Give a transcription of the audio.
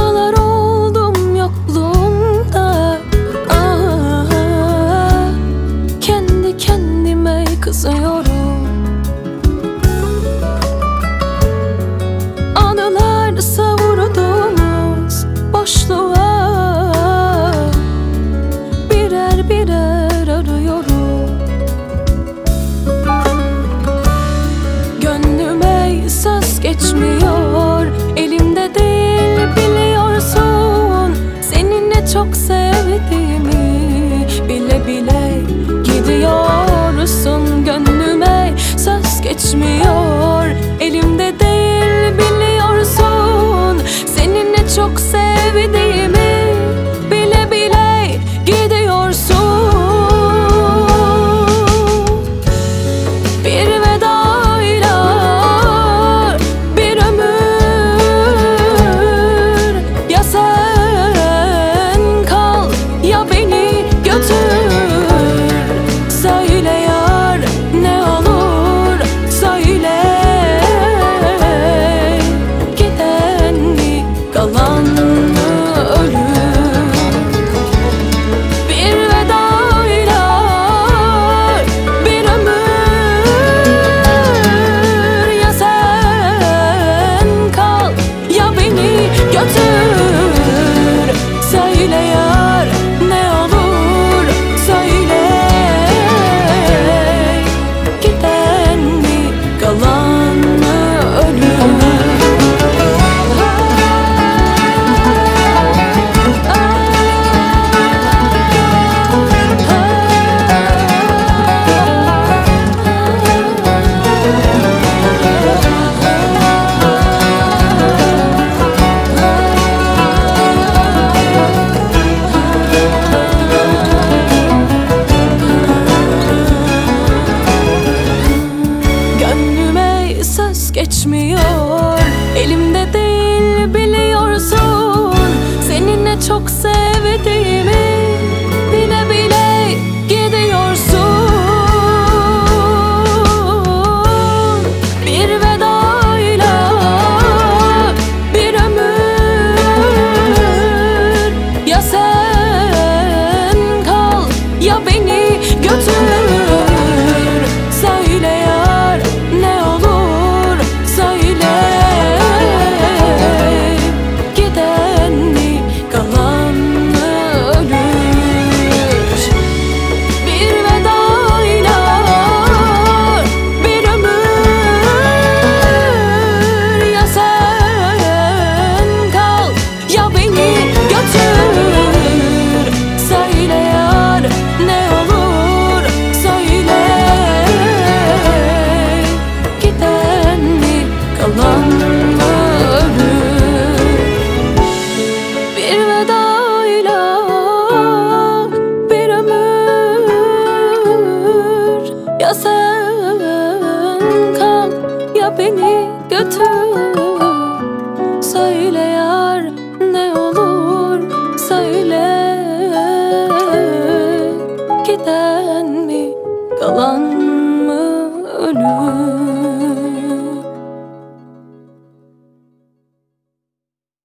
Hatalar oldum yokluğunda. Kendi kendime kızıyorum. Anılar savurduğumuz boşluğa birer birer arıyorum. Gönlüme söz geçmiyor, elimde değil biliyorsun. Seninle çok sevdiğimi bile bile gidiyorsun. Gönlüme söz geçmiyor, elimde değil biliyorsun. Seninle çok sevdiğimi bile bile gidiyorsun. Bir vedayla bir ömür, ya sen kal ya beni götür. Söyle yar ne olur söyle, giden mi kalan mı ölür? Bir vedayla bir ömür, ya sen kal ya beni götür. Söyle yar ne olur söyle, giden mi kalan mı ölür? Gönlüme söz geçmiyor, elimde değil biliyorsun. Seninle çok sevdiğimi bile bile gidiyorsun. Bir vedayla bir ömür, ya sen kal ya beni götür. Söyle yar ne olur söyle, giden mi kalan mı ölür? Bir vedayla bir ömür, ya sen kal ya beni götür. Söyle yar ne olur söyle, giden mi kalan mı ölür? Bir vedayla bir ömür, ya sen kal ya beni götür. Söyle yar ne olur söyle,